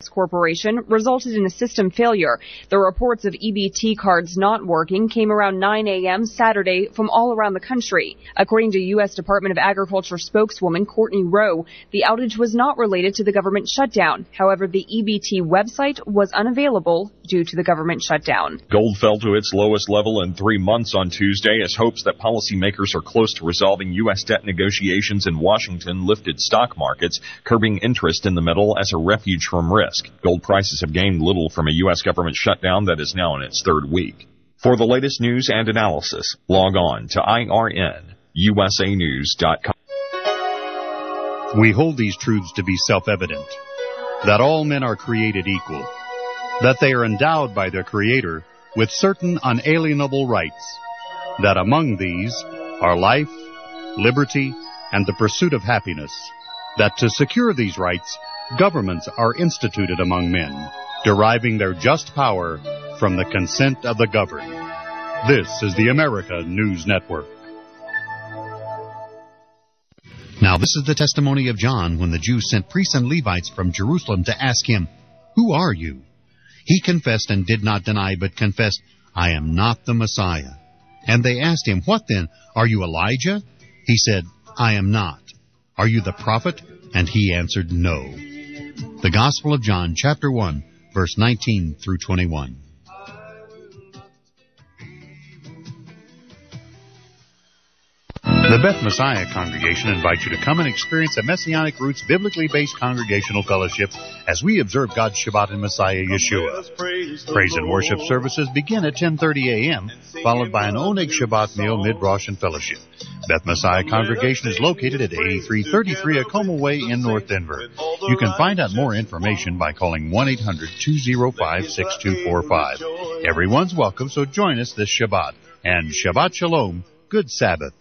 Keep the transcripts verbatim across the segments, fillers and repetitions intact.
FedEx Corporation resulted in a system failure. The reports of E B T cards not working came around nine a.m. Saturday from all around the country. According to U S Department of Agriculture spokeswoman Courtney Rowe, the outage was not related to the government shutdown. However, the E B T website was unavailable due to the government shutdown. Gold fell to its lowest level in three months on Tuesday as hopes that policymakers are close to resolving U S debt negotiations in Washington lifted stock markets, curbing interest in the metal as a refuge from risk. Gold prices have gained little from a U S government shutdown that is now in its third week. For the latest news and analysis, log on to I R N U S A news dot com. We hold these truths to be self-evident, that all men are created equal, that they are endowed by their Creator with certain unalienable rights, that among these are life, liberty, and the pursuit of happiness, that to secure these rights, governments are instituted among men, deriving their just power from the consent of the governed. This is the America News Network. Now this is the testimony of John when the Jews sent priests and Levites from Jerusalem to ask him, "Who are you?" He confessed and did not deny, but confessed, "I am not the Messiah." And they asked him, "What then? Are you Elijah?" He said, "I am not." "Are you the prophet?" And he answered, "No." The Gospel of John, chapter one, verse nineteen through twenty-one. The Beth Messiah congregation invites you to come and experience a Messianic Roots biblically based congregational fellowship as we observe God's Shabbat in Messiah Yeshua. Praise and worship services begin at ten thirty a.m., followed by an Oneg Shabbat meal, mid-Rosh, and fellowship. Beth Messiah congregation is located at eighty-three thirty-three Acoma Way in North Denver. You can find out more information by calling one eight hundred two oh five six two four five. Everyone's welcome, so join us this Shabbat. And Shabbat Shalom, good Sabbath.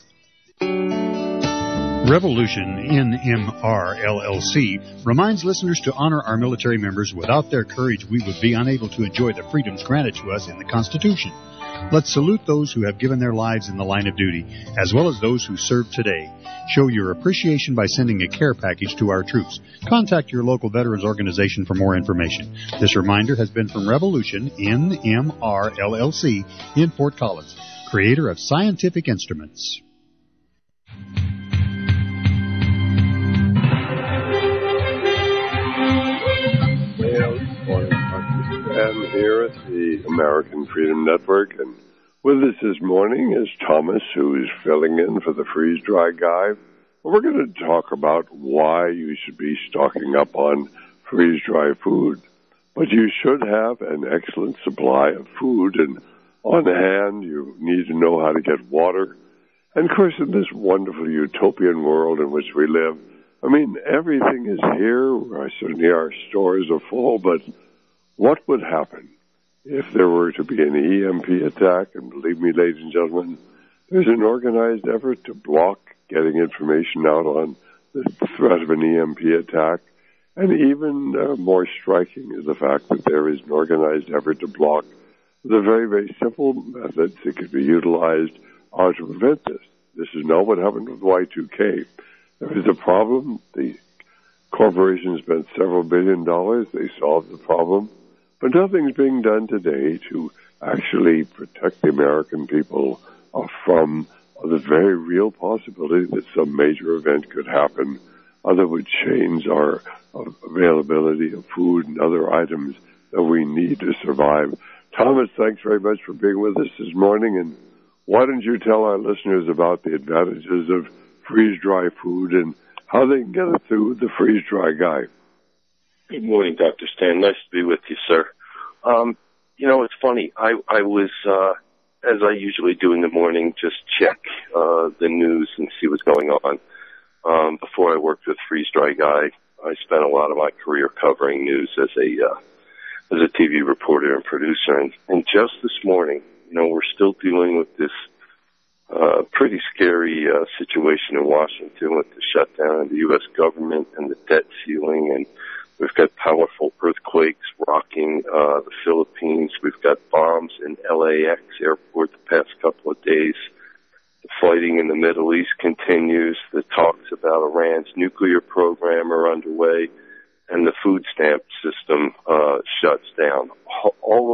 Revolution N M R L L C reminds listeners to honor our military members. Without their courage, we would be unable to enjoy the freedoms granted to us in the Constitution. Let's salute those who have given their lives in the line of duty, as well as those who serve today. Show your appreciation by sending a care package to our troops. Contact your local veterans organization for more information. This reminder has been from Revolution N M R L L C in Fort Collins, creator of Scientific Instruments. I'm here at the American Freedom Network, and with us this morning is Thomas, who is filling in for the freeze-dry guy. We're going to talk about why you should be stocking up on freeze-dry food. But you should have an excellent supply of food, and on hand, you need to know how to get water. And, of course, in this wonderful utopian world in which we live, I mean, everything is here. Certainly our stores are full, but what would happen if there were to be an E M P attack? And believe me, ladies and gentlemen, there's an organized effort to block getting information out on the threat of an E M P attack. And even uh, more striking is the fact that there is an organized effort to block the very, very simple methods that could be utilized uh, to prevent this. This is not what happened with Y two K. There is a problem. The corporation spent several billion dollars. They solved the problem. But nothing's being done today to actually protect the American people uh, from uh, the very real possibility that some major event could happen uh, that would change our uh, availability of food and other items that we need to survive. Thomas, thanks very much for being with us this morning. And why don't you tell our listeners about the advantages of freeze-dry food and how they can get it through the freeze-dry guy? Good morning, Doctor Stan. Nice to be with you, sir. Um, you know, it's funny. I, I was, uh, as I usually do in the morning, just check uh, the news and see what's going on. Um, before I worked with Freeze Dry Guy, I spent a lot of my career covering news as a uh, as a T V reporter and producer. And, and just this morning, you know, we're still dealing with this uh, pretty scary uh, situation in Washington with the shutdown of the U S government and the debt ceiling, and we've got powerful earthquakes rocking uh, the Philippines. We've got bombs in L A X airport the past couple of days. The fighting in the Middle East continues. The talks about Iran's nuclear program are underway. And the food stamp system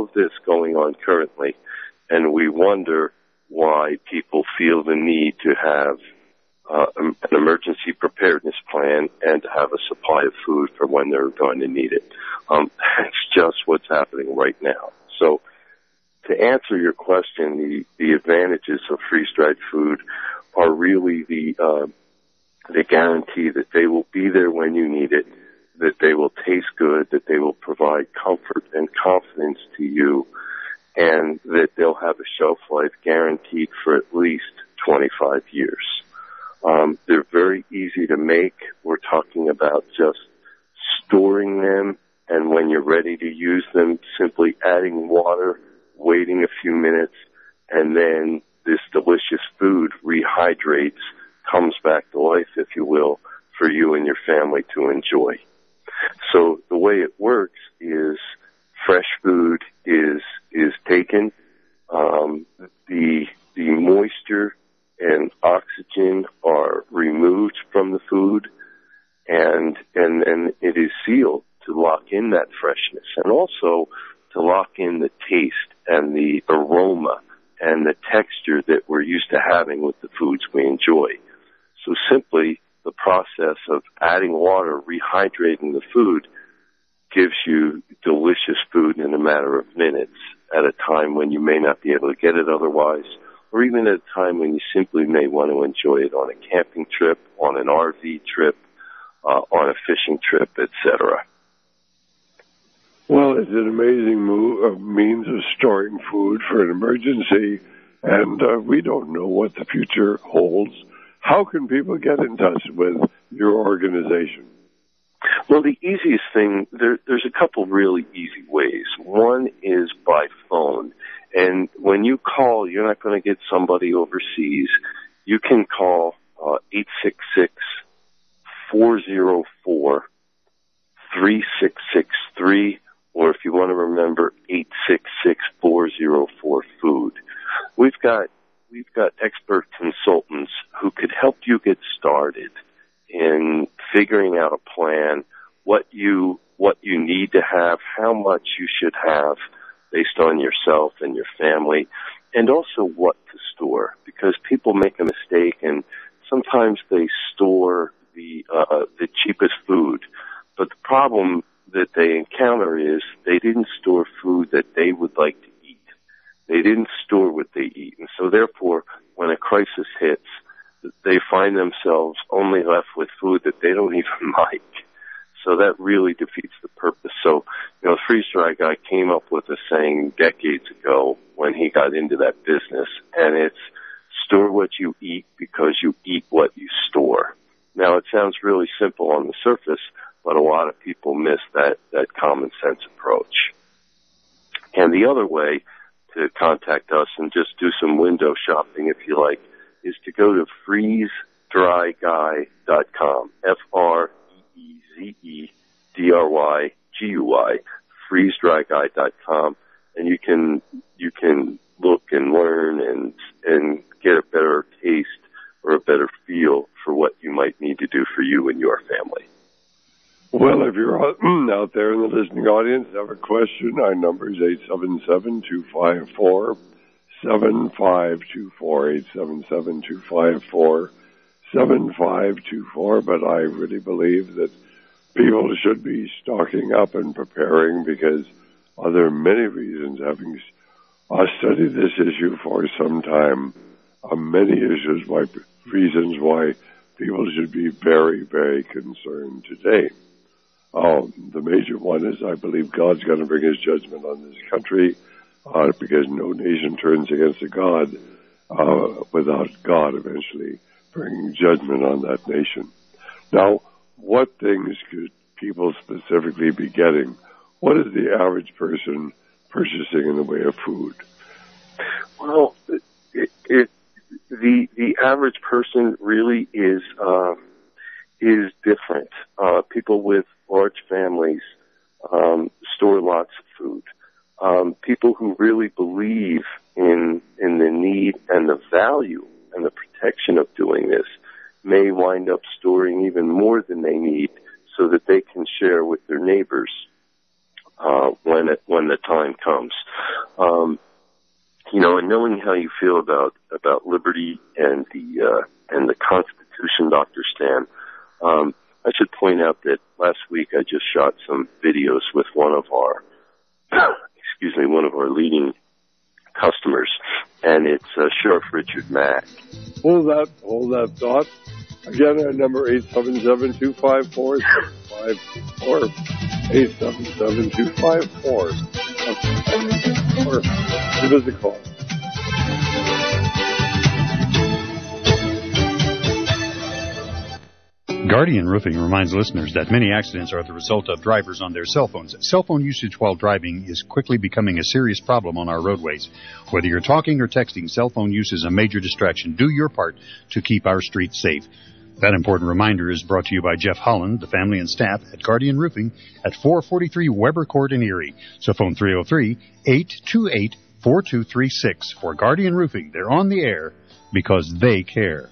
of this going on currently, and we wonder why people feel the need to have uh, an emergency preparedness plan and to have a supply of food for when they're going to need it. Um, that's just what's happening right now. So to answer your question, the, the advantages of freeze-dried food are really the uh, the guarantee that they will be there when you need it, that they will taste good, that they will provide comfort and confidence to you, and that they'll have a shelf life guaranteed for at least twenty-five years. Um, they're very easy to make. We're talking about just storing them, and when you're ready to use them, simply adding water, waiting a few minutes, and then this delicious food rehydrates, comes back to life, if you will, for you and your family to enjoy. So the way it works is fresh food is is taken, um, the the moisture and oxygen are removed from the food, and and then it is sealed to lock in that freshness, and also to lock in the taste and the aroma and the texture that we're used to having with the foods we enjoy. So simply the process of adding water, rehydrating the food, gives you delicious food in a matter of minutes at a time when you may not be able to get it otherwise, or even at a time when you simply may want to enjoy it on a camping trip, on an R V trip, uh, on a fishing trip, et cetera. Well, it's an amazing move, uh, means of storing food for an emergency, and uh, we don't know what the future holds. How can people get in touch with your organization? Well, the easiest thing, there, there's a couple really easy ways. One is by phone. And when you call, you're not going to get somebody overseas. You can call uh, eight six six, four oh four, three six six three, or if you want to remember, eight six six, four oh four, food. We've got We've got expert consultants who could help you get started in figuring out a plan, what you what you need to have, how much you should have based on yourself and your family, and also what to store. Because people make a mistake, and sometimes they store the uh, the cheapest food, but the problem that they encounter is they didn't store food that they would like to eat. They didn't store what they eat. And so therefore, when a crisis hits, they find themselves only left with food that they don't even like. So that really defeats the purpose. So, you know, Freeze Dry Guy came up with a saying decades ago when he got into that business, and it's store what you eat because you eat what you store. Now, it sounds really simple on the surface, but a lot of people miss that, that common sense approach. And the other way to contact us and just do some window shopping, if you like, is to go to freeze dry guy dot com, F R E E Z E D R Y G U Y, freeze dry guy dot com, and you can you can look and learn and and get a better taste or a better feel for what you might need to do for you and your family. Well, if you're out there in the listening audience and have a question, our number is eight seven seven, two five four, seven five two four, eight seven seven, two five four, seven five two four. But I really believe that people should be stocking up and preparing because uh, there are many reasons, having uh, studied this issue for some time, uh, many issues, why, reasons why people should be very, very concerned today. Uh, the major one is I believe God's going to bring his judgment on this country uh, because no nation turns against a God uh, without God eventually bringing judgment on that nation. Now, what things could people specifically be getting? What is the average person purchasing in the way of food? Well, it, it, the the average person really is uh, is different. Uh, people with large families um, store lots of food. Um, people who really believe in in the need and the value and the protection of doing this may wind up storing even more than they need so that they can share with their neighbors uh, when it, when the time comes. Um, you know, and knowing how you feel about, about liberty and the, uh, and the Constitution, Doctor Stan, um, I should point out that last week I just shot some videos with one of our, excuse me, one of our leading customers, and it's uh, Sheriff Richard Mack. Hold that, hold that thought. Again, our number eight seven seven, two five four, seven five four, eight seven seven, two five four, or give us a call. Guardian Roofing reminds listeners that many accidents are the result of drivers on their cell phones. Cell phone usage while driving is quickly becoming a serious problem on our roadways. Whether you're talking or texting, cell phone use is a major distraction. Do your part to keep our streets safe. That important reminder is brought to you by Jeff Holland, the family and staff at Guardian Roofing at four forty-three Weber Court in Erie. So phone three oh three, eight two eight, four two three six for Guardian Roofing. They're on the air because they care.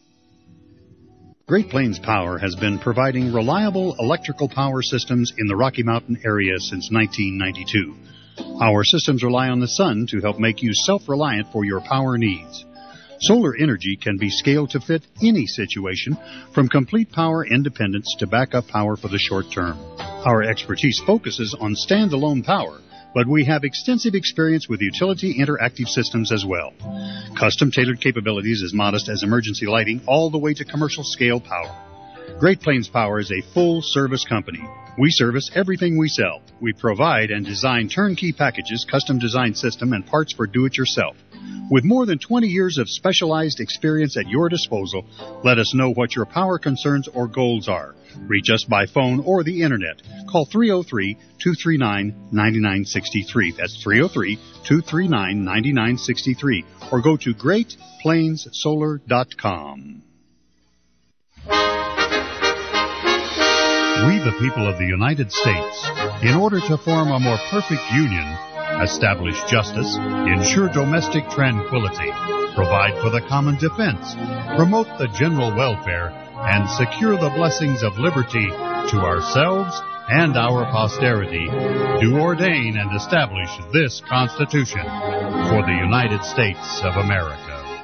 Great Plains Power has been providing reliable electrical power systems in the Rocky Mountain area since nineteen ninety-two. Our systems rely on the sun to help make you self-reliant for your power needs. Solar energy can be scaled to fit any situation, from complete power independence to backup power for the short term. Our expertise focuses on standalone power, but we have extensive experience with utility interactive systems as well. Custom-tailored capabilities as modest as emergency lighting all the way to commercial-scale power. Great Plains Power is a full-service company. We service everything we sell. We provide and design turnkey packages, custom-designed system, and parts for do-it-yourself. With more than twenty years of specialized experience at your disposal, let us know what your power concerns or goals are. Reach us by phone or the Internet. Call three oh three, two three nine, nine nine six three. That's three oh three, two three nine, nine nine six three. Or go to great plains solar dot com. We, the people of the United States, in order to form a more perfect union, establish justice, ensure domestic tranquility, provide for the common defense, promote the general welfare, and secure the blessings of liberty to ourselves and our posterity, do ordain and establish this Constitution for the United States of America.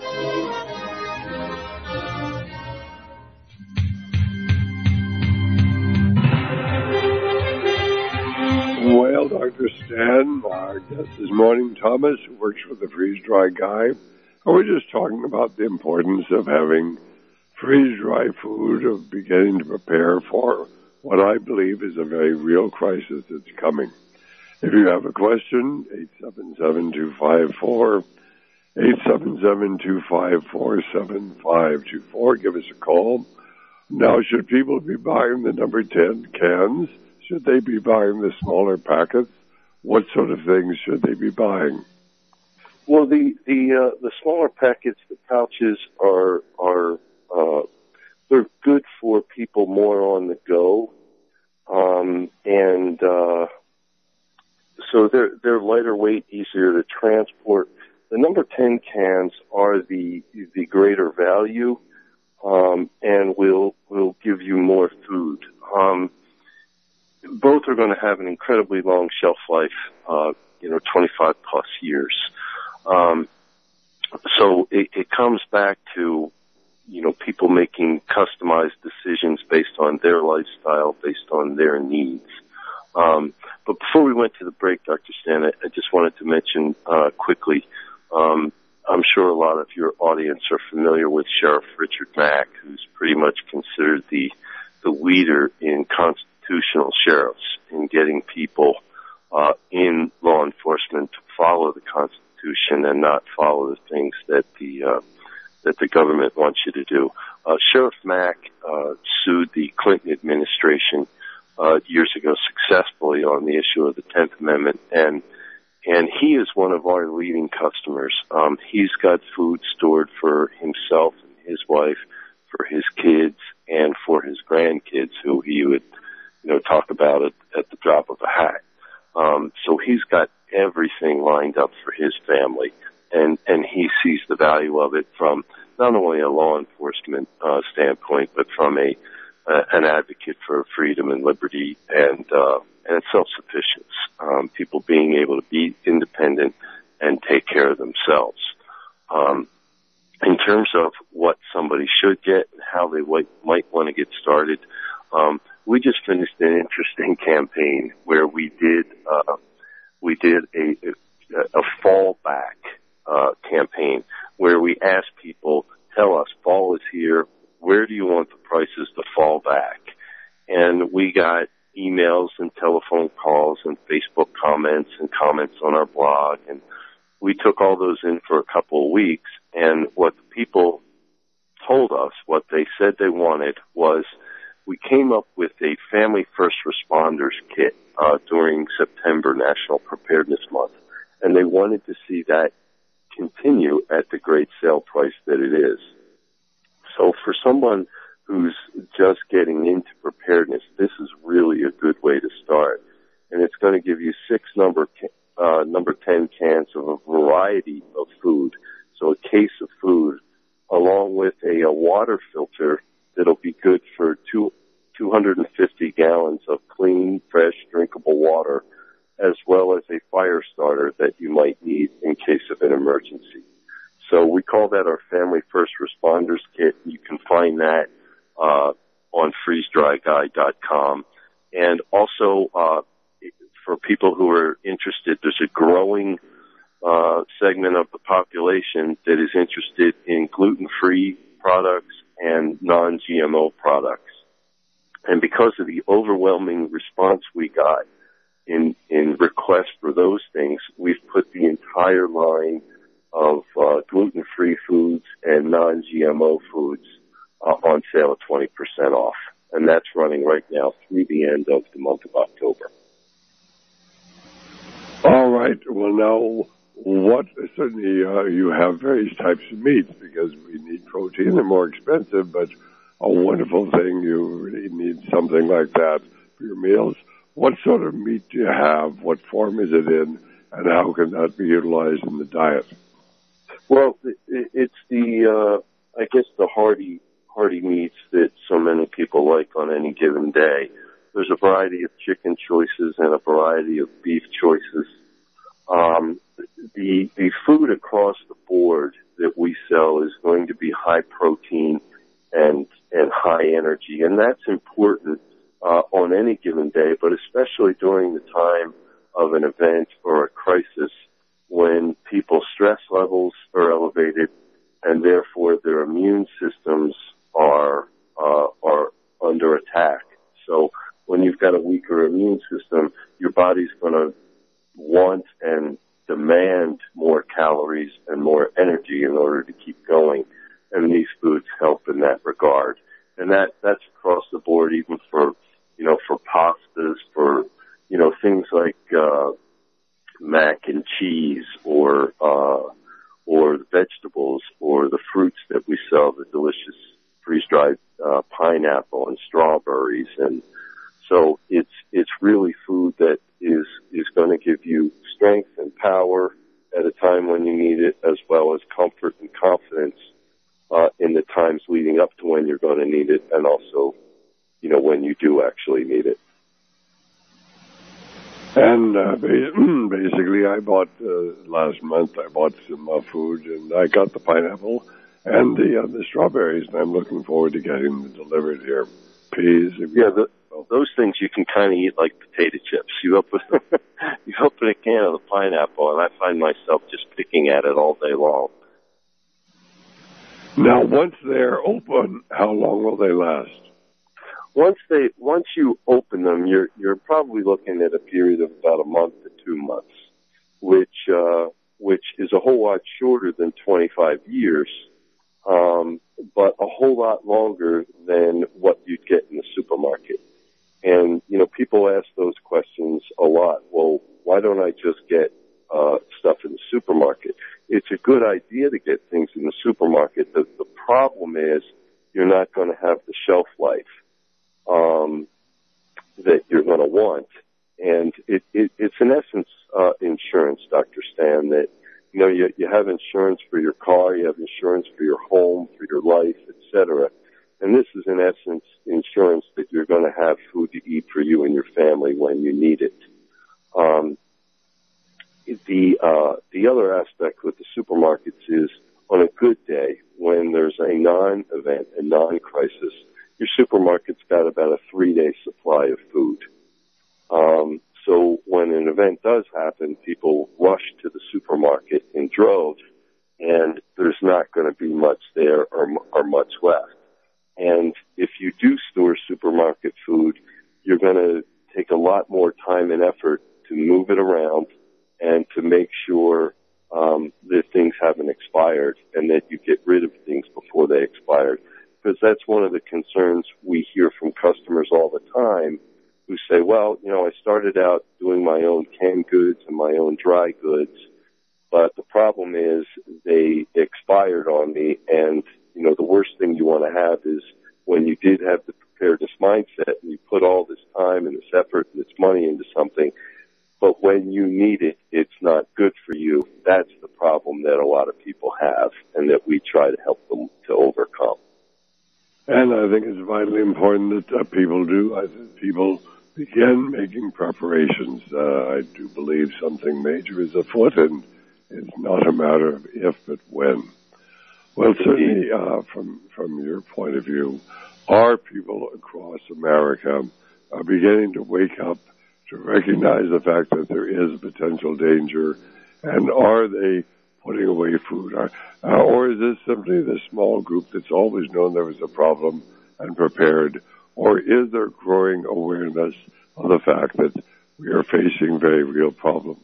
Well, Doctor Stan, our guest this morning, Thomas, who works for the Freeze Dry Guy. And we're just talking about the importance of having freeze-dry food, of beginning to prepare for what I believe is a very real crisis that's coming. If you have a question, eight seven seven, two five four, eight seven seven, two five four, seven five two four. Give us a call. Now, should people be buying the number ten cans? Should they be buying the smaller packets? What sort of things should they be buying? Well, the the uh, the smaller packets, the pouches are are uh, they're good for people more on the go, um, and uh, so they're they're lighter weight, easier to transport. The number ten cans are the the greater value, um, and will will give you more food. Um, both are going to have an incredibly long shelf life, uh, you know, twenty-five plus years. Um, so it, it comes back to, you know, people making customized decisions based on their lifestyle, based on their needs. Um, but before we went to the break, Doctor Stan, I, I just wanted to mention uh, quickly, um, I'm sure a lot of your audience are familiar with Sheriff Richard Mack, who's pretty much considered the the leader in constitutional sheriffs in getting people uh, in law enforcement to follow the Constitution and not follow the things that the uh, that the government wants you to do. Uh, Sheriff Mack uh, sued the Clinton administration uh, years ago successfully on the issue of the tenth Amendment, and and he is one of our leading customers. Um, he's got food stored for himself and his wife, for his kids, and for his grandkids, who he would, you know, talk about it at the drop of a hat. Um, so he's got everything lined up for his family, and, and he sees the value of it from not only a law enforcement uh, standpoint, but from a uh, an advocate for freedom and liberty and uh, and self-sufficiency, um, people being able to be independent and take care of themselves. Um, in terms of what somebody should get and how they might, might want to get started, um, we just finished an interesting campaign where we did uh, we did a, a, a fallback uh, campaign where we asked people, tell us, fall is here, where do you want the prices to fall back? And we got emails and telephone calls and Facebook comments and comments on our blog, and we took all those in for a couple of weeks, and what the people told us, what they said they wanted, was we came up with a Family First Responders kit uh, during September National Preparedness Month, and they wanted to see that continue at the great sale price that it is. So for someone who's just getting into preparedness, this is really a good way to start. And it's going to give you six number uh, number ten cans of a variety of food, so a case of food, along with a, a water filter that'll be good for two, 250 gallons of clean, fresh, drinkable water, as well as a fire starter that you might need in case of an emergency. So we call that our Family First Responders Kit. You can find that uh, on freeze dry guy dot com. And also, uh, for people who are interested, there's a growing uh, segment of the population that is interested in gluten-free products and non-G M O products. And because of the overwhelming response we got in, in requests for those things, we've put the entire line of uh, gluten-free foods and non-G M O foods uh, on sale at twenty percent off. And that's running right now through the end of the month of October. All right. Well, now, what, certainly uh, you have various types of meats because we need protein. They're more expensive, but a wonderful thing. You really need something like that for your meals. What sort of meat do you have? What form is it in? And how can that be utilized in the diet? Well, it's the, uh, I guess the hearty, hearty meats that so many people like on any given day. There's a variety of chicken choices and a variety of beef choices. Um, the, the food across the board that we sell is going to be high protein and, and high energy. And that's important, uh, on any given day, but especially during the time of an event or a crisis when people's stress levels are elevated and therefore their immune systems are, uh, are under attack. So when you've got a weaker immune system, your body's going to want and demand more calories and more energy in order to keep going. And these foods help in that regard. And that, that's across the board, even for, you know, for pastas, for, you know, things like, uh, mac and cheese or, uh, or the vegetables or the fruits that we sell, the delicious freeze-dried, uh, pineapple and strawberries. And so it's, it's really food that is, is going to give you strength and power at a time when you need it, as well as comfort and confidence, uh, in the times leading up to when you're going to need it, and also, you know, when you do actually need it. And uh, basically, I bought uh, last month. I bought some uh, food, and I got the pineapple and the uh, the strawberries. And I'm looking forward to getting them delivered here. Peas. Yeah, the, those things you can kind of eat like potato chips. You open you open a can of the pineapple, and I find myself just picking at it all day long. Now, once they're open, how long will they last? Once they, once you open them, you're, you're probably looking at a period of about a month to two months, which, uh, which is a whole lot shorter than twenty-five years, um, but a whole lot longer than what you'd get in the supermarket. And, you know, people ask those questions a lot. Well, why don't I just get, uh, stuff in the supermarket? It's a good idea to get things in the supermarket. The, the problem is you're not going to have the shelf life Um, that you're going to want. And it, it, it's in essence, uh, insurance, Doctor Stan, that, you know, you, you have insurance for your car, you have insurance for your home, for your life, et cetera. And this is in essence insurance that you're going to have food to eat for you and your family when you need it. Um, the uh, the other aspect with the supermarkets is on a good day, when there's a non-event, a non-crisis, your supermarket's got about a three-day supply of food. Um, so when an event does happen, people rush to the supermarket in droves, and there's not going to be much there or, or much left. And if you do store supermarket food, you're going to take a lot more time and effort to move it around and to make sure um, that things haven't expired and that you get rid of things before they expired. Because that's one of the concerns we hear from customers all the time who say, well, you know, I started out doing my own canned goods and my own dry goods, but the problem is they expired on me. And, you know, the worst thing you want to have is when you did have the preparedness mindset and you put all this time and this effort and this money into something, but when you need it, it's not good for you. That's the problem that a lot of people have and that we try to help them to overcome. And I think it's vitally important that uh, people do. I think people begin making preparations. Uh, I do believe something major is afoot, and it's not a matter of if, but when. Well, certainly, uh, from from your point of view, our people across America are beginning to wake up to recognize the fact that there is potential danger, and are they putting away food? Or, uh, or is this simply the small group that's always known there was a problem and prepared? Or is there growing awareness of the fact that we are facing very real problems?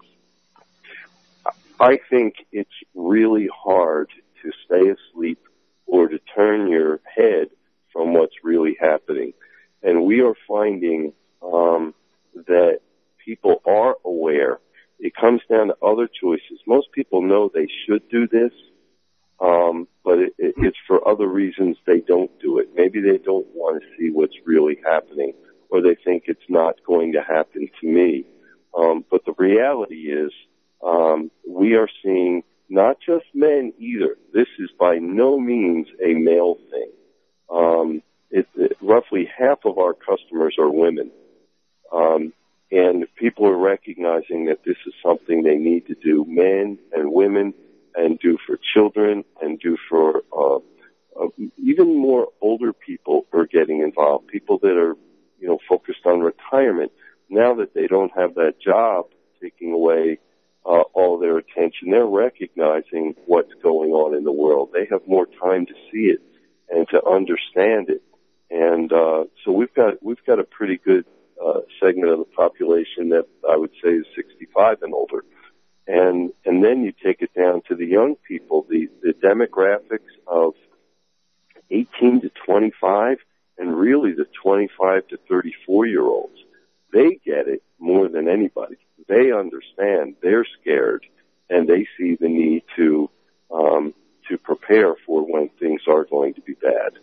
I think it's really hard to stay asleep or to turn your head from what's really happening. And we are finding um, that people are aware. It comes down to other choices. Most people know they should do this, um, but it, it, it's for other reasons they don't do it. Maybe they don't want to see what's really happening, or they think it's not going to happen to me. Um, but the reality is um, we are seeing not just men either. This is by no means a male thing. Um, it, it, roughly half of our customers are women. Um, and people are recognizing that this is something they need to do, men and women, and do for children, and do for uh, uh, even more older people are getting involved, people that are, you know, focused on retirement. Now that they don't have that job taking away uh, all their attention, they're recognizing what's going on in the world. They have more time to see it and to understand it. And uh, so we've got we've got a pretty good uh, segment of the population that I would say is sixty-five and older. And and then you take it down to the young people, the, the demographics of eighteen to twenty-five, and really the twenty-five to thirty-four-year-olds. They get it more than anybody. They understand. They're scared, and they see the need to um, to prepare for when things are going to be bad.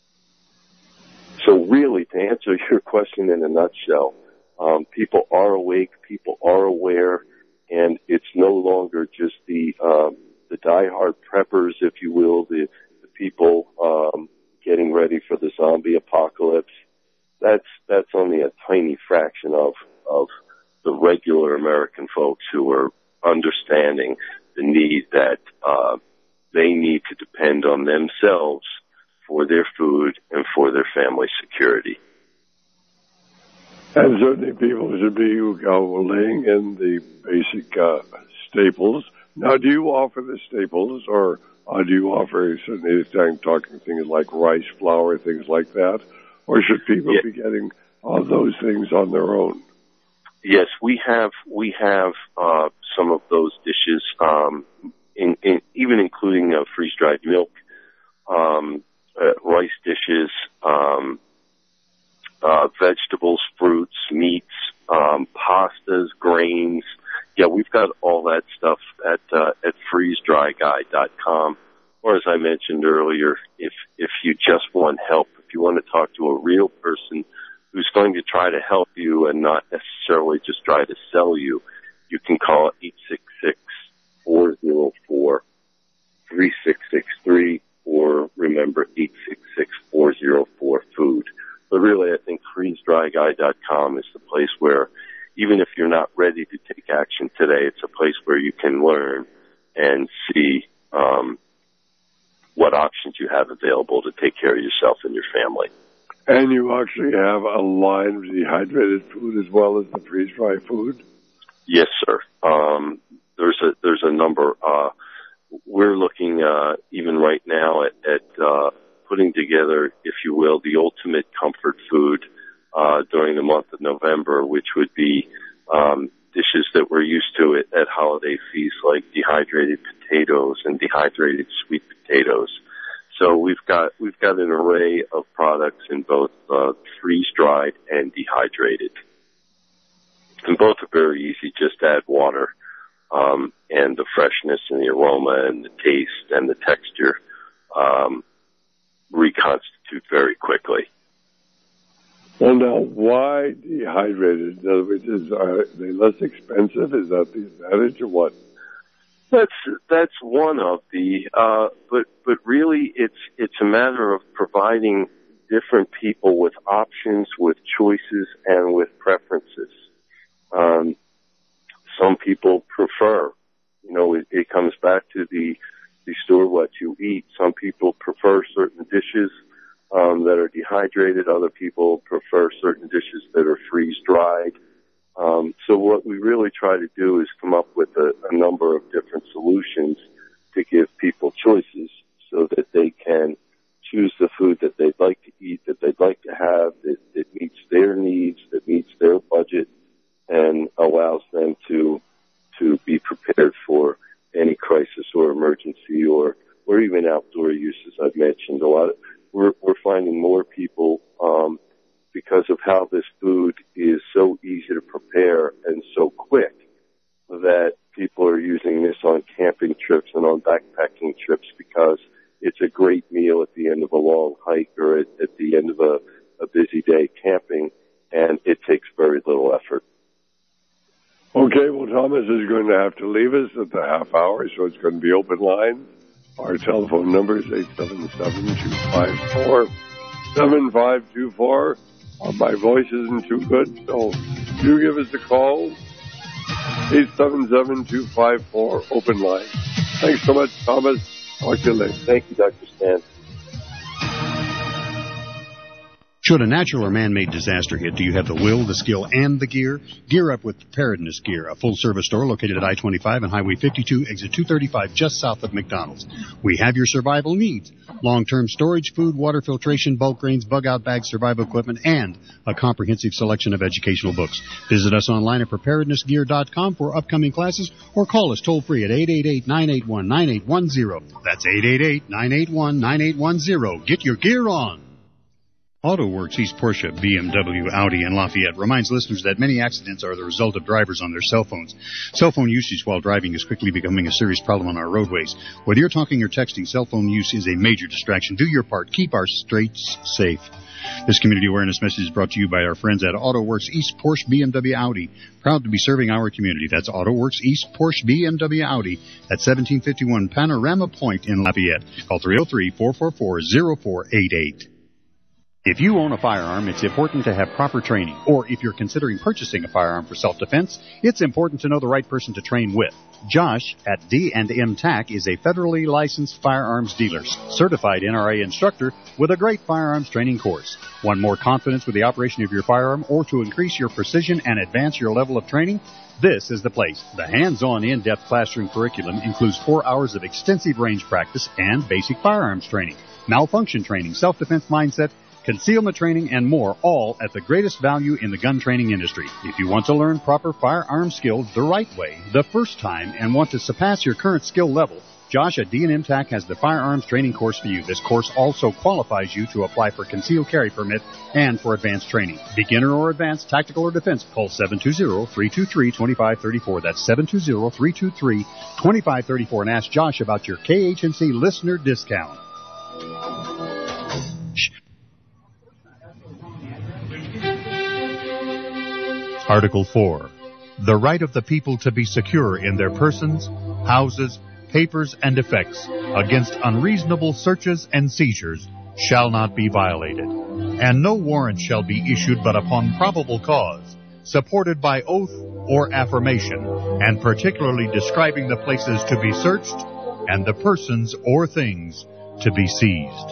So really, to answer your question in a nutshell, um, people are awake, people are aware, and it's no longer just the um, the diehard preppers, if you will, the, the people um, getting ready for the zombie apocalypse. That's that's only a tiny fraction of of the regular American folks who are understanding the need that uh, they need to depend on themselves for their food and for their family security. And certainly people should be uh, laying in the basic uh, staples. Now, do you offer the staples, or uh, do you offer certainly talking things like rice, flour, things like that? Or should people yeah. be getting uh, those things on their own? Yes, we have we have uh, some of those dishes, um, in, in, even including uh, freeze-dried milk, um, uh, rice dishes, um, uh, vegetables, fruits, meats, um, pastas, grains. Yeah, we've got all that stuff at uh, at freeze dry guy dot com. Or as I mentioned earlier, if if you just want help, if you want to talk to a real person who's going to try to help you and not necessarily just try to sell you, you can call eight six six, four zero four, three six six three, or remember eight six six, four zero four, food. but really, I think freeze dry guy dot com is the place where, even if you're not ready to take action today, it's a place where you can learn and see um, what options you have available to take care of yourself and your family. And you actually have a line of dehydrated food as well as the freeze-dried food? Yes, sir. Um, there's a there's a number. Uh, we're looking uh, even right now at, at uh, putting together, if you will, the ultimate comfort food uh, during the month of November, which would be um, dishes that we're used to at, at holiday feasts, like dehydrated potatoes and dehydrated sweet potatoes. So we've got we've got an array of products in both uh, freeze-dried and dehydrated, and both are very easy. Just add water, um, and the freshness and the aroma and the taste and the texture um, reconstitute very quickly. Well, now, why dehydrated? In other words, is, are they less expensive? Is that the advantage or what? That's that's one of the, uh, but but really, it's it's a matter of providing different people with options, with choices, and with preferences. Um, some people prefer, you know, it, it comes back to the the store what you eat. Some people prefer certain dishes um, that are dehydrated. Other people prefer certain dishes that are freeze dried. Um, so what we really try to do is come up with a, a number of different solutions to give people choices so that they can choose the food that they'd like to eat, that they'd like to have, that, that meets their needs, that meets their budget, and allows them to to be prepared for any crisis or emergency or, or even outdoor uses. I've mentioned a lot of, we're, we're finding more people, um, because of how this food is so easy to prepare and so quick, that people are using this on camping trips and on backpacking trips because it's a great meal at the end of a long hike or at, at the end of a, a busy day camping, and it takes very little effort. Okay, well, Thomas is going to have to leave us at the half hour, so it's going to be open line. Our telephone number is eight seven seven, two five four, seven five two four. Uh, my voice isn't too good, so do give us a call. eight seven seven, two five four, open line. Thanks so much, Thomas. Talk to you later. Thank you, Doctor Stan. Should a natural or man-made disaster hit, do you have the will, the skill, and the gear? Gear up with Preparedness Gear, a full-service store located at I twenty-five and Highway fifty-two, exit two thirty-five, just south of McDonald's. We have your survival needs. Long-term storage, food, water filtration, bulk grains, bug-out bags, survival equipment, and a comprehensive selection of educational books. Visit us online at preparedness gear dot com for upcoming classes or call us toll-free at eight eight eight, nine eight one, nine eight one zero. That's eight eight eight, nine eight one, nine eight one zero. Get your gear on. AutoWorks East Porsche, B M W, Audi, and Lafayette reminds listeners that many accidents are the result of drivers on their cell phones. Cell phone usage while driving is quickly becoming a serious problem on our roadways. Whether you're talking or texting, cell phone use is a major distraction. Do your part. Keep our streets safe. This community awareness message is brought to you by our friends at AutoWorks East Porsche, B M W, Audi. Proud to be serving our community. That's AutoWorks East Porsche, B M W, Audi at seventeen fifty-one Panorama Point in Lafayette. Call three oh three, four four four, oh four eight eight. If you own a firearm, it's important to have proper training. Or if you're considering purchasing a firearm for self-defense, it's important to know the right person to train with. Josh at D and M TAC is a federally licensed firearms dealer, certified N R A instructor with a great firearms training course. Want more confidence with the operation of your firearm or to increase your precision and advance your level of training? This is the place. The hands-on, in-depth classroom curriculum includes four hours of extensive range practice and basic firearms training, malfunction training, self-defense mindset, concealment training, and more, all at the greatest value in the gun training industry. If you want to learn proper firearm skills the right way, the first time, and want to surpass your current skill level, Josh at D and M TAC has the firearms training course for you. This course also qualifies you to apply for concealed carry permit and for advanced training. Beginner or advanced, tactical or defense, call seven two zero, three two three, two five three four. That's seven two zero, three two three, two five three four and ask Josh about your K H N C listener discount. Article four. The right of the people to be secure in their persons, houses, papers, and effects against unreasonable searches and seizures shall not be violated. and no warrant shall be issued but upon probable cause, supported by oath or affirmation, and particularly describing the places to be searched and the persons or things to be seized.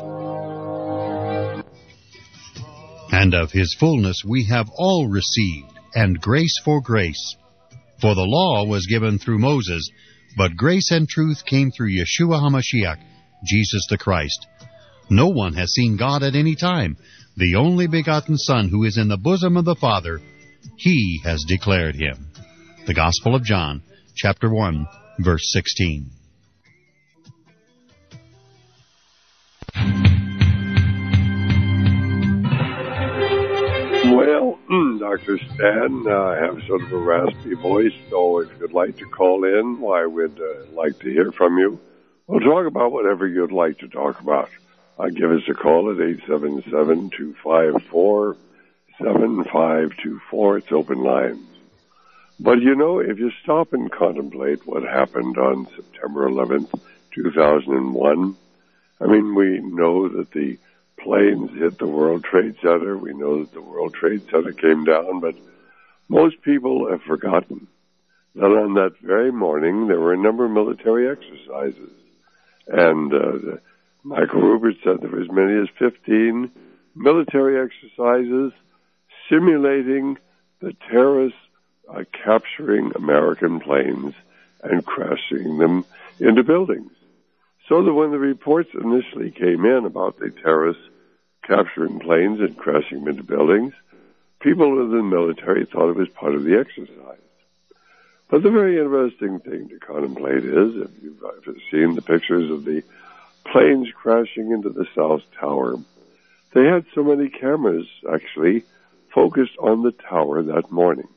And of his fullness we have all received, and grace for grace. For the law was given through Moses, but grace and truth came through Yeshua HaMashiach, Jesus the Christ. No one has seen God at any time. The only begotten Son, who is in the bosom of the Father, He has declared Him. The Gospel of John, chapter one, verse sixteen. Well, Doctor Stan, uh, I have sort of a raspy voice, so if you'd like to call in, why, we'd uh, like to hear from you. We'll talk about whatever you'd like to talk about. Uh, give us a call at eight seven seven, two five four, seven five two four. It's open lines. But, you know, if you stop and contemplate what happened on September eleventh, two thousand one, I mean, we know that the planes hit the World Trade Center. We know that the World Trade Center came down, but most people have forgotten that on that very morning there were a number of military exercises. And uh, Michael Rupert said there were as many as fifteen military exercises simulating the terrorists uh, capturing American planes and crashing them into buildings. So that when the reports initially came in about the terrorists capturing planes and crashing them into buildings, people in the military thought it was part of the exercise. But the very interesting thing to contemplate is, if you've ever seen the pictures of the planes crashing into the South Tower, they had so many cameras, actually, focused on the tower that morning.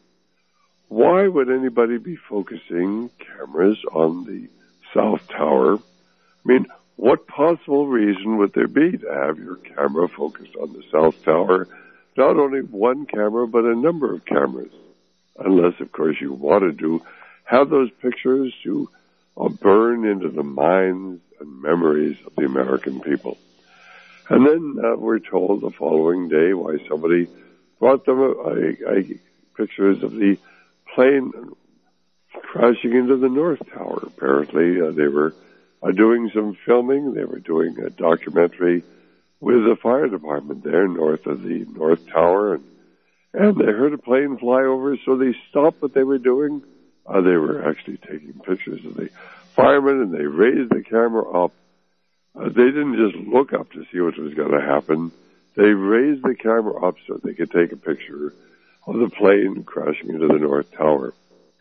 Why would anybody be focusing cameras on the South Tower? I mean, what possible reason would there be to have your camera focused on the South Tower? Not only one camera, but a number of cameras. Unless, of course, you wanted to have those pictures to uh, burn into the minds and memories of the American people. And then uh, we're told the following day why somebody brought them a, a, a pictures of the plane crashing into the North Tower. Apparently, uh, they were uh, doing some filming. They were doing a documentary with the fire department there north of the North Tower, and And they heard a plane fly over, so they stopped what they were doing. Uh, they were actually taking pictures of the firemen, and they raised the camera up. Uh, they didn't just look up to see what was going to happen. They raised the camera up so they could take a picture of the plane crashing into the North Tower.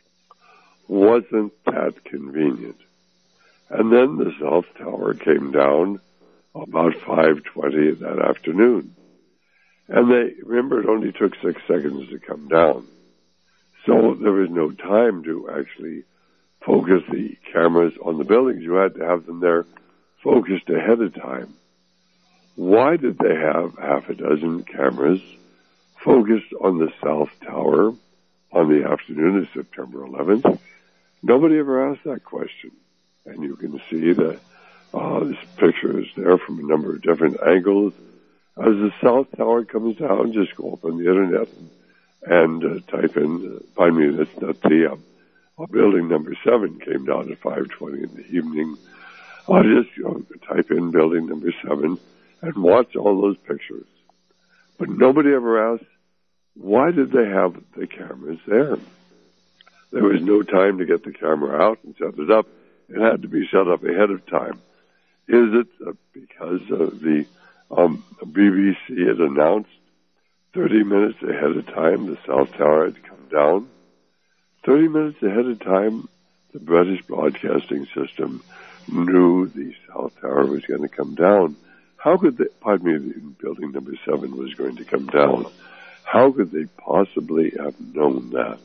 Wasn't that convenient? And then the South Tower came down about five twenty that afternoon. And they, remember, it only took six seconds to come down. So there was no time to actually focus the cameras on the buildings. You had to have them there focused ahead of time. Why did they have half a dozen cameras focused on the South Tower on the afternoon of September eleventh? Nobody ever asked that question. And you can see that uh, this picture is there from a number of different angles. As the South Tower comes down, just go up on the internet and uh, type in, uh, pardon me, that's not the, uh, building number seven came down at five twenty in the evening. Uh, just you know, type in building number seven and watch all those pictures. But nobody ever asked, why did they have the cameras there? There was no time to get the camera out and set it up. It had to be set up ahead of time. Is it uh, because of the Um, B B C had announced thirty minutes ahead of time the South Tower had come down? thirty minutes ahead of time, the British Broadcasting System knew the South Tower was going to come down. How could they, pardon me, building number seven was going to come down. How could they possibly have known that?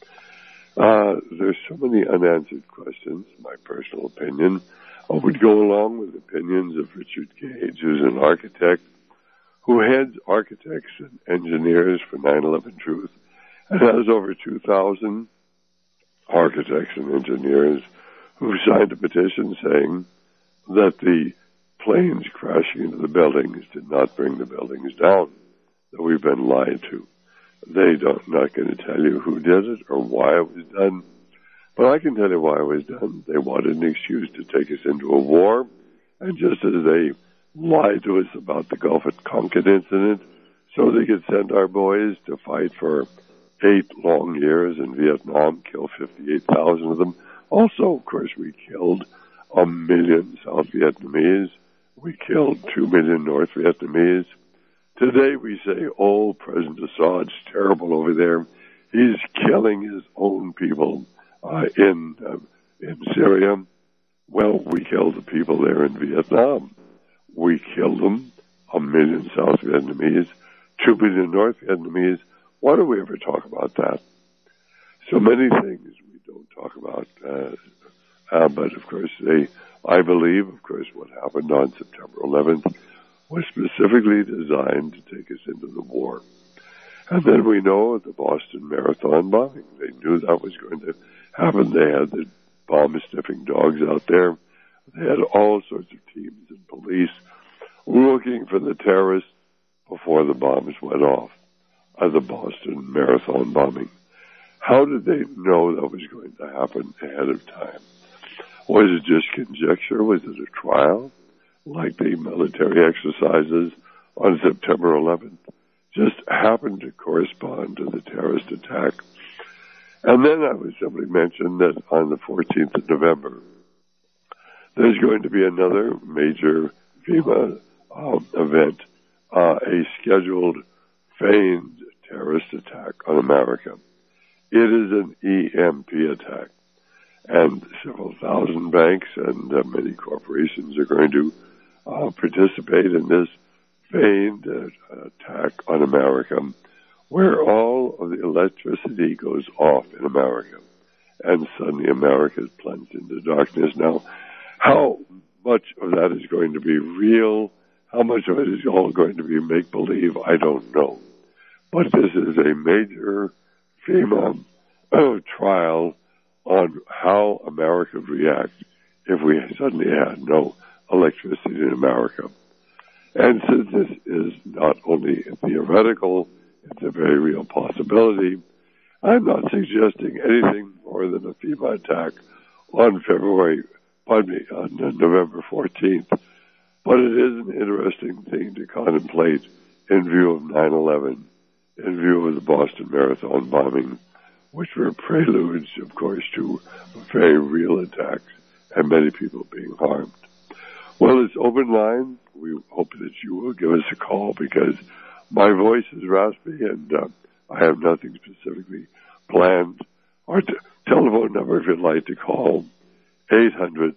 Uh, there's so many unanswered questions, my personal opinion. I would go along with opinions of Richard Gage, who's an architect, who heads architects and engineers for nine eleven Truth, and has over two thousand architects and engineers who signed a petition saying that the planes crashing into the buildings did not bring the buildings down. that we've been lied to. They don't not going to tell you who did it or why it was done. But I can tell you why it was done. They wanted an excuse to take us into a war. And just as they lied to us about the Gulf of Tonkin incident, so they could send our boys to fight for eight long years in Vietnam, kill fifty-eight thousand of them. Also, of course, we killed a million South Vietnamese. We killed two million North Vietnamese. Today we say, oh, President Assad's terrible over there. He's killing his own people uh, in uh, in Syria. Well, we killed the people there in Vietnam. We killed them, a million South Vietnamese, two million North Vietnamese. Why do we ever talk about that? So many things we don't talk about. Uh, uh, but, of course, they, I believe, of course, what happened on September eleventh was specifically designed to take us into the war. And then we know the Boston Marathon bombing. They knew that was going to happen. They had the bomb-sniffing dogs out there. They had all sorts of teams and police looking for the terrorists before the bombs went off of the Boston Marathon bombing. How did they know that was going to happen ahead of time? Was it just conjecture? Was it a trial? Like the military exercises on September eleventh just happened to correspond to the terrorist attack. And then I would simply mention that on the fourteenth of November, there's going to be another major FEMA um, event, uh, a scheduled feigned terrorist attack on America. It is an E M P attack, and several thousand banks and uh, many corporations are going to uh, participate in this feigned uh, attack on America, where all of the electricity goes off in America, and suddenly America is plunged into darkness. Now, how much of that is going to be real, how much of it is all going to be make-believe, I don't know. But this is a major FEMA uh, trial on how America would react if we suddenly had no electricity in America. And since this is not only theoretical, it's a very real possibility, I'm not suggesting anything more than a FEMA attack on February, pardon me, on November fourteenth. But it is an interesting thing to contemplate in view of nine eleven, in view of the Boston Marathon bombing, which were preludes, of course, to very real attacks and many people being harmed. Well, it's open line. We hope that you will give us a call because my voice is raspy and uh, I have nothing specifically planned. Our t- telephone number, if you'd like to call, eight hundred,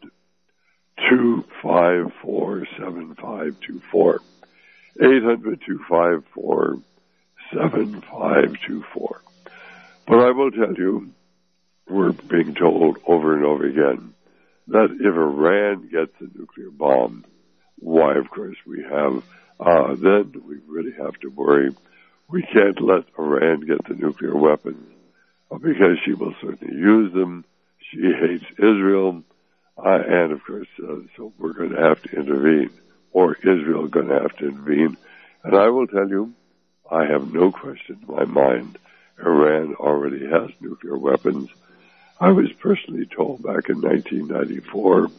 two five four, seven five two four. eight hundred, two five four, seven five two four. But I will tell you, we're being told over and over again that if Iran gets a nuclear bomb, why, of course, we have, uh, then we really have to worry. We can't let Iran get the nuclear weapons uh, because she will certainly use them. She hates Israel. Uh, and, of course, uh, so we're going to have to intervene, or Israel is going to have to intervene. And I will tell you, I have no question in my mind, Iran already has nuclear weapons. I was personally told back in nineteen ninety-four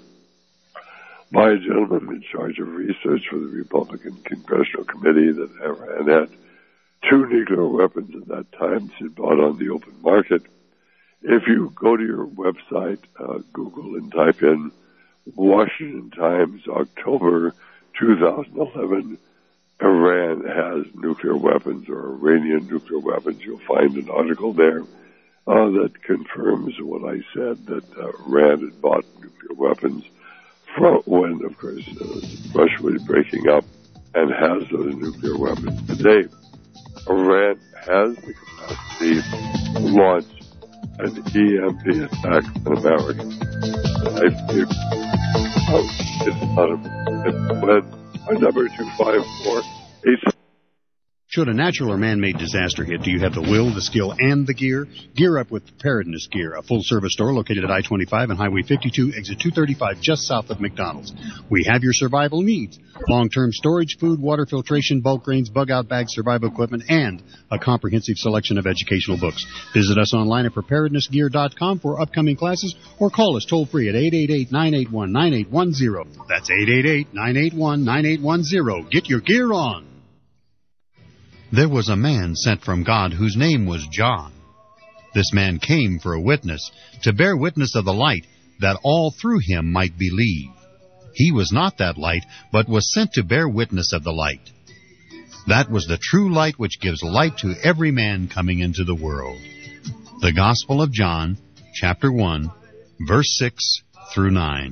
by a gentleman in charge of research for the Republican Congressional Committee that Iran had two nuclear weapons at that time she'd bought on the open market. If you go to your website, uh, Google, and type in Washington Times, October two thousand eleven, Iran has nuclear weapons or Iranian nuclear weapons, you'll find an article there uh, that confirms what I said, that uh, Iran had bought nuclear weapons from when, of course, uh, Russia was breaking up and has those nuclear weapons today. Iran has the capacity to launch an E M P attack on America. I feel oh, it's not a, it's when our number two five four eight. Should a natural or man-made disaster hit, do you have the will, the skill, and the gear? Gear up with Preparedness Gear, a full-service store located at I twenty-five and Highway fifty-two, exit two thirty-five, just south of McDonald's. We have your survival needs. Long-term storage, food, water filtration, bulk grains, bug-out bags, survival equipment, and a comprehensive selection of educational books. Visit us online at preparedness gear dot com for upcoming classes or call us toll-free at eight eight eight, nine eight one, nine eight one zero. That's eight eight eight, nine eight one, nine eight one zero. Get your gear on. There was a man sent from God whose name was John. This man came for a witness, to bear witness of the light, that all through him might believe. He was not that light, but was sent to bear witness of the light. That was the true light which gives light to every man coming into the world. The Gospel of John, chapter one, verse six through nine.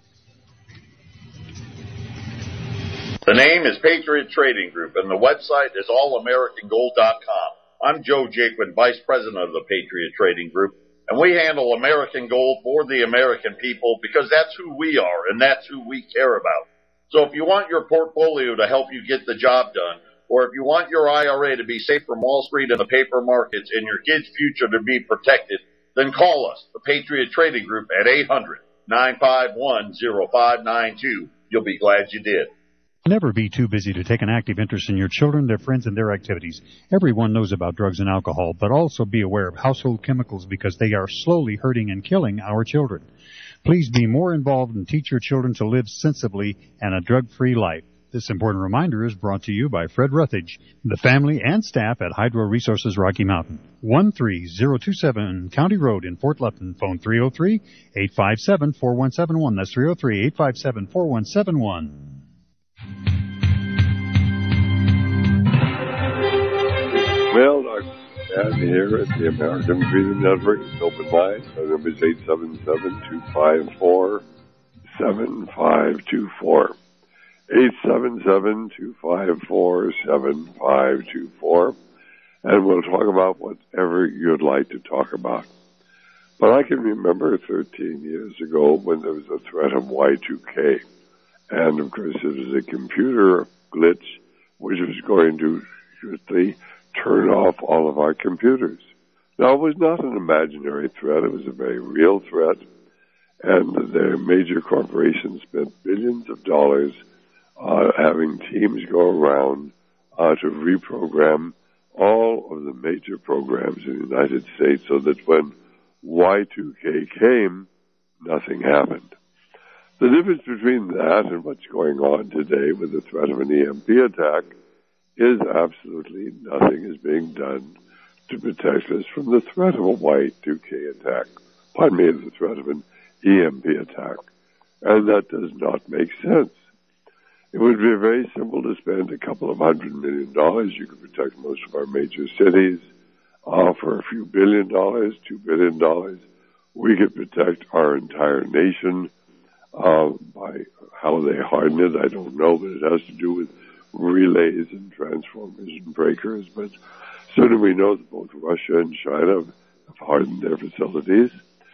The name is Patriot Trading Group, and the website is all american gold dot com. I'm Joe Jaquin, Vice President of the Patriot Trading Group, and we handle American gold for the American people because that's who we are and that's who we care about. So if you want your portfolio to help you get the job done, or if you want your I R A to be safe from Wall Street and the paper markets and your kids' future to be protected, then call us, the Patriot Trading Group, at eight hundred, nine five one, oh five nine two. You'll be glad you did. Never be too busy to take an active interest in your children, their friends, and their activities. Everyone knows about drugs and alcohol, but also be aware of household chemicals because they are slowly hurting and killing our children. Please be more involved and teach your children to live sensibly and a drug-free life. This important reminder is brought to you by Fred Ruthage, the family and staff at Hydro Resources Rocky Mountain. one three zero two seven County Road in Fort Lupton. Phone three oh three, eight five seven, four one seven one. That's three oh three, eight five seven, four one seven one. Well, I'm here at the American Freedom Network. It's open line. My number is eight seven seven, two five four, seven five two four. eight seven seven, two five four, seven five two four. And we'll talk about whatever you'd like to talk about. But I can remember thirteen years ago when there was a threat of Y two K. And, of course, it was a computer glitch which was going to shortly turn off all of our computers. Now, it was not an imaginary threat. It was a very real threat. And the major corporations spent billions of dollars uh, having teams go around uh, to reprogram all of the major programs in the United States so that when Y two K came, nothing happened. The difference between that and what's going on today with the threat of an E M P attack is absolutely nothing is being done to protect us from the threat of a Y two K attack. Pardon me, the threat of an E M P attack. And that does not make sense. It would be very simple to spend a couple of hundred million dollars. You could protect most of our major cities uh, for a few billion dollars, two billion dollars. We could protect our entire nation uh, by how they harden it. I don't know, but it has to do with relays and transformers and breakers. But certainly we know that both Russia and China have hardened their facilities.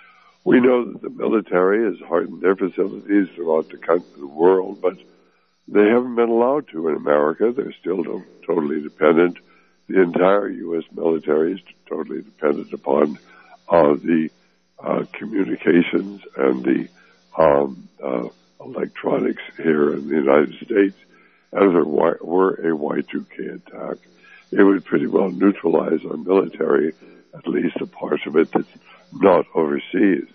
We know that the military has hardened their facilities throughout the country, the world, but they haven't been allowed to in America. They're still to- totally dependent. The entire U S military is totally dependent upon uh, the uh, communications and the um, uh, electronics here in the United States. As there were a Y two K attack, it would pretty well neutralize our military, at least a part of it that's not overseas.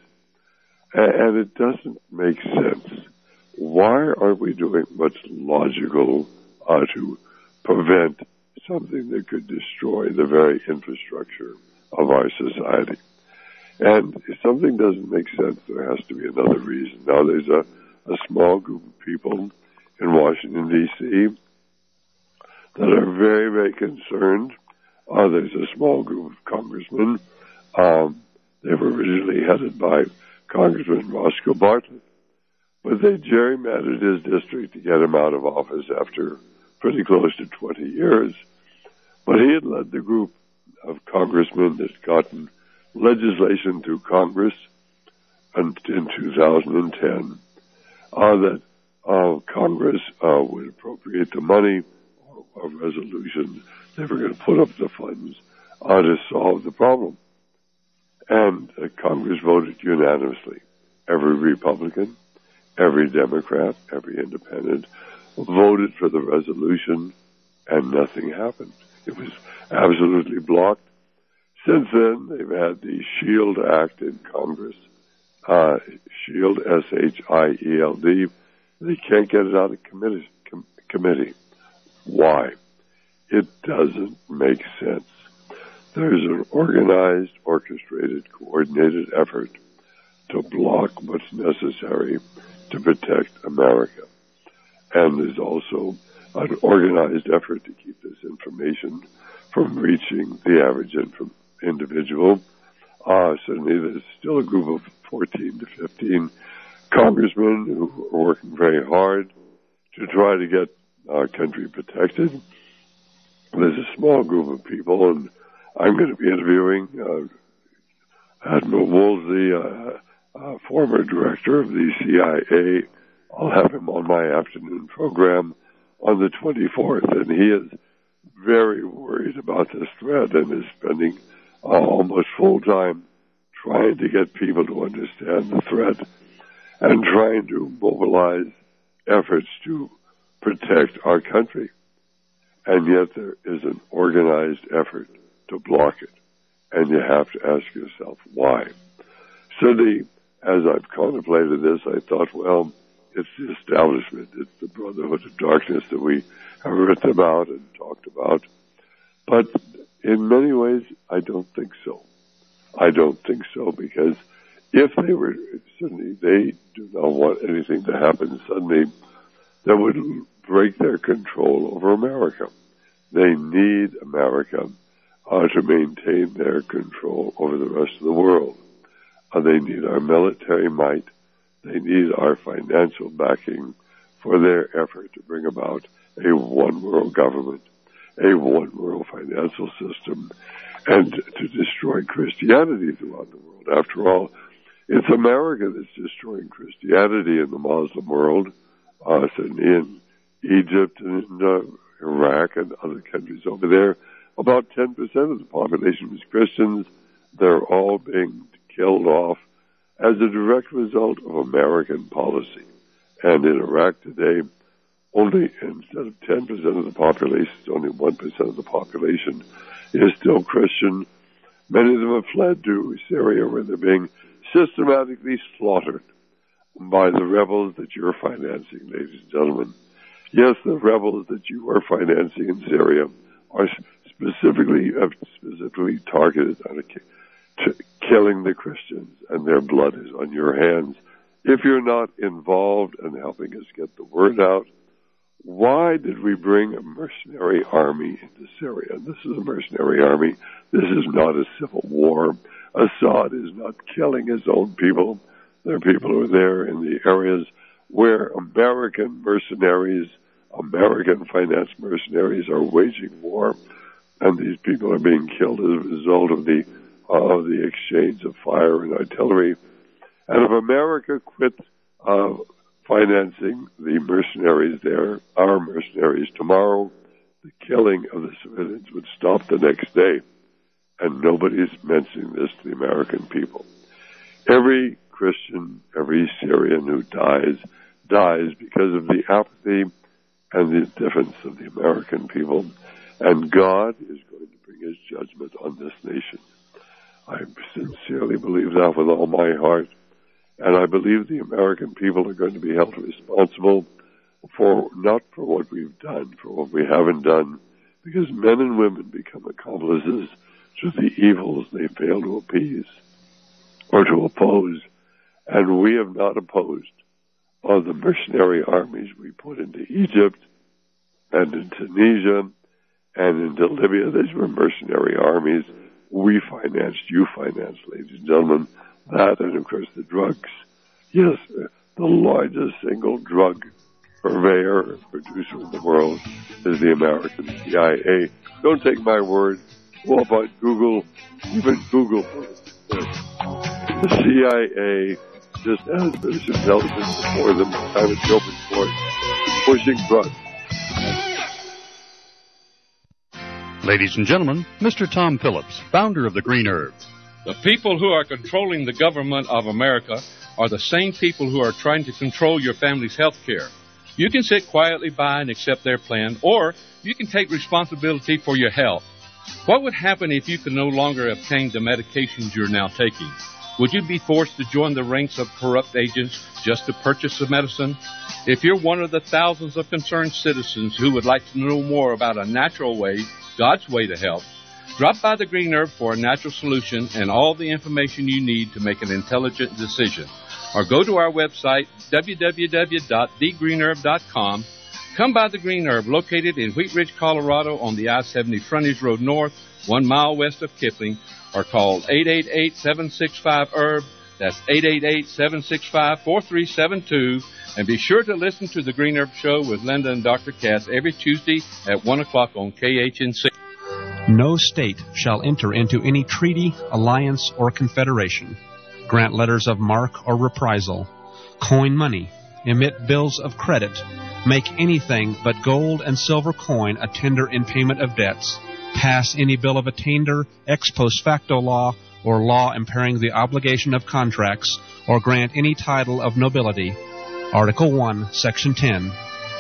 And it doesn't make sense. Why aren't we doing what's logical uh, to prevent something that could destroy the very infrastructure of our society? And if something doesn't make sense, there has to be another reason. Now, there's a, a small group of people in Washington, D C that are very, very concerned. Uh, there's a small group of congressmen. Um, they were originally headed by Congressman Roscoe Bartlett, but they gerrymandered his district to get him out of office after pretty close to twenty years. But he had led the group of congressmen that's gotten legislation through Congress in two thousand ten uh, that uh, Congress uh, would appropriate the money or a resolution they were going to put up the funds uh, to solve the problem. And uh, Congress voted unanimously. Every Republican, every Democrat, every Independent voted for the resolution, and nothing happened. It was absolutely blocked. Since then, they've had the SHIELD Act in Congress, uh, SHIELD, S H I E L D. They can't get it out of committee. Com- committee. Why? It doesn't make sense. There's an organized, orchestrated, coordinated effort to block what's necessary to protect America. And there's also an organized effort to keep this information from reaching the average inf- individual. Uh, certainly there's still a group of fourteen to fifteen congressmen who are working very hard to try to get our country protected. There's a small group of people, and I'm going to be interviewing uh, Admiral Woolsey, uh, uh, former director of the C I A. I'll have him on my afternoon program on the twenty-fourth, and he is very worried about this threat and is spending uh, almost full time trying to get people to understand the threat and trying to mobilize efforts to protect our country. And yet there is an organized effort to block it. And you have to ask yourself why. So the, as I've contemplated this, I thought, well, it's the establishment. It's the Brotherhood of Darkness that we have written about and talked about. But in many ways, I don't think so. I don't think so, because if they were, suddenly they do not want anything to happen suddenly that would break their control over America. They need America uh, to maintain their control over the rest of the world. Uh, they need our military might. They need our financial backing for their effort to bring about a one-world government, a one-world financial system, and to destroy Christianity throughout the world. After all, it's America that's destroying Christianity in the Muslim world, uh, certainly in Egypt and in uh, Iraq and other countries over there. About ten percent of the population was Christians. They're all being killed off as a direct result of American policy. And in Iraq today, only instead of ten percent of the population, only one percent of the population is still Christian. Many of them have fled to Syria, where they're being systematically slaughtered by the rebels that you're financing, ladies and gentlemen. Yes, the rebels that you are financing in Syria are specifically have specifically targeted on to killing the Christians, and their blood is on your hands. If you're not involved in helping us get the word out, why did we bring a mercenary army into Syria? This is a mercenary army. This is not a civil war. Assad is not killing his own people. There are people who are there in the areas where American mercenaries, American finance mercenaries are waging war, and these people are being killed as a result of the of the exchange of fire and artillery. And if America quit uh, financing the mercenaries there, our mercenaries, tomorrow, the killing of the civilians would stop the next day. And nobody's mentioning this to the American people. Every Christian, every Syrian who dies, dies because of the apathy and the indifference of the American people. And God is going to bring his judgment on this nation. I sincerely believe that with all my heart. And I believe the American people are going to be held responsible for, not for what we've done, for what we haven't done, because men and women become accomplices to the evils they fail to appease or to oppose. And we have not opposed all the mercenary armies we put into Egypt and in Tunisia and into Libya. These were mercenary armies. We financed, you financed, ladies and gentlemen, that, and of course the drugs. Yes, the largest single drug purveyor and producer in the world is the American C I A. Don't take my word. Go up on Google, even Google the C I A just has this intelligence before them, time it's open for it, pushing drugs. Ladies and gentlemen, Mister Tom Phillips, founder of the Green Herb. The people who are controlling the government of America are the same people who are trying to control your family's health care. You can sit quietly by and accept their plan, or you can take responsibility for your health. What would happen if you could no longer obtain the medications you're now taking? Would you be forced to join the ranks of corrupt agents just to purchase the medicine? If you're one of the thousands of concerned citizens who would like to know more about a natural way, God's way to help, drop by the Green Herb for a natural solution and all the information you need to make an intelligent decision. Or go to our website, w w w dot the green herb dot com. Come by the Green Herb, located in Wheat Ridge, Colorado, on the I seventy Frontage Road North, one mile west of Kipling, or call eight eight eight, seven six five, herb. That's eight eight eight, seven six five, four three seven two. And be sure to listen to the Green Herb Show with Linda and Doctor Cass every Tuesday at one o'clock on K H N C. No state shall enter into any treaty, alliance, or confederation, grant letters of marque or reprisal, coin money, emit bills of credit, make anything but gold and silver coin a tender in payment of debts, pass any bill of attainder, ex post facto law, or law impairing the obligation of contracts, or grant any title of nobility. Article one, Section ten.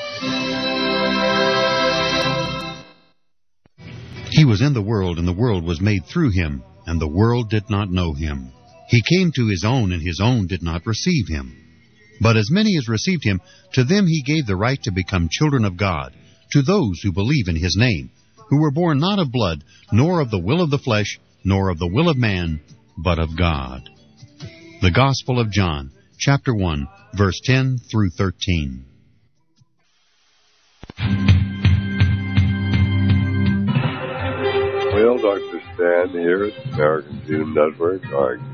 He was in the world, and the world was made through him, and the world did not know him. He came to his own, and his own did not receive him. But as many as received him, to them he gave the right to become children of God, to those who believe in his name, who were born not of blood, nor of the will of the flesh, nor of the will of man, but of God. The Gospel of John, chapter one, verse ten through thirteen. Well, Doctor Stan here at the American Freedom Network.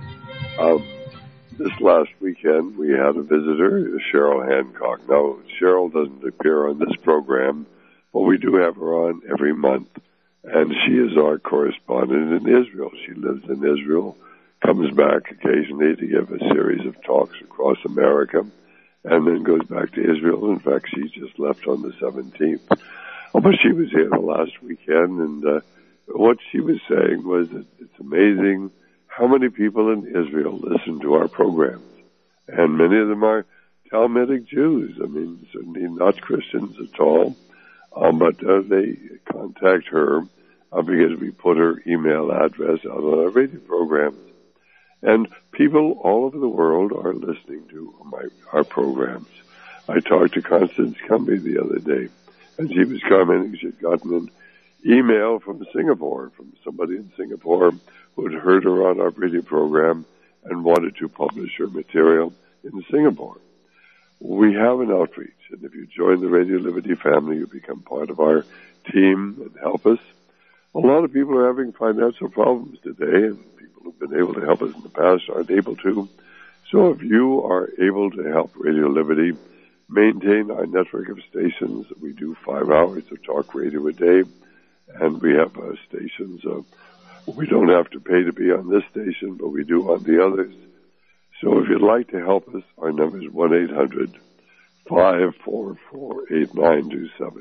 Um, this last weekend, we had a visitor, Cheryl Hancock. Now, Cheryl doesn't appear on this program, but we do have her on every month. And she is our correspondent in Israel. She lives in Israel, comes back occasionally to give a series of talks across America, and then goes back to Israel. In fact, she just left on the seventeenth. Oh, but she was here the last weekend, and uh, what she was saying was that it's amazing how many people in Israel listen to our programs. And many of them are Talmudic Jews. I mean, certainly not Christians at all. Um, but uh, they contact her uh, because we put her email address out on our radio programs. And people all over the world are listening to my, our programs. I talked to Constance Cumbie the other day, and she was commenting she had gotten an email from Singapore, from somebody in Singapore who had heard her on our radio program and wanted to publish her material in Singapore. We have an outreach, and if you join the Radio Liberty family, you become part of our team and help us. A lot of people are having financial problems today, and people who've been able to help us in the past aren't able to. So if you are able to help Radio Liberty maintain our network of stations, we do five hours of talk radio a day, and we have uh, stations. Uh, we don't have to pay to be on this station, but we do on the others. So if you'd like to help us, our number is one eight hundred, five four four, eight nine two seven.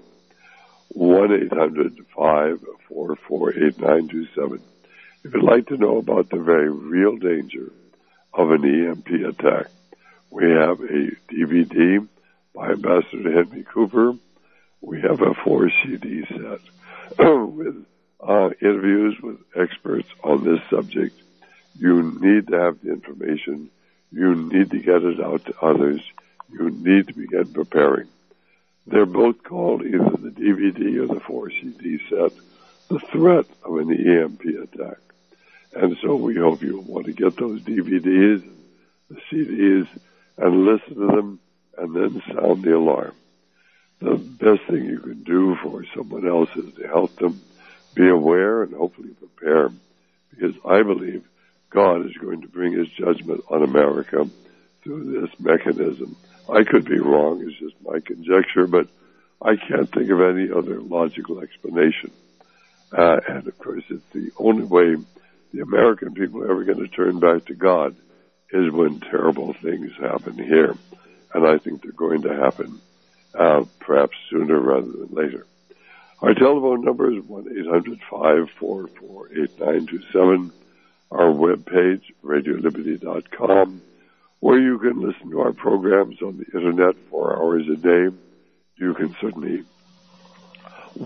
one eight hundred, five four four, eight nine two seven. If you'd like to know about the very real danger of an E M P attack, we have a D V D by Ambassador Henry Cooper. We have a four C D set with uh, interviews with experts on this subject. You need to have the information. You need to get it out to others. You need to begin preparing. They're both called either the D V D or the four C D set, The Threat of an E M P Attack. And so we hope you'll want to get those D V Ds, the C Ds, and listen to them, and then sound the alarm. The best thing you can do for someone else is to help them be aware and hopefully prepare, because I believe God is going to bring his judgment on America through this mechanism. I could be wrong, it's just my conjecture, but I can't think of any other logical explanation. Uh, and of course, it's the only way the American people are ever going to turn back to God is when terrible things happen here. And I think they're going to happen uh, perhaps sooner rather than later. Our telephone number is one eight hundred five four four eight nine two seven. Our webpage, radio liberty dot com, where you can listen to our programs on the Internet four hours a day. You can certainly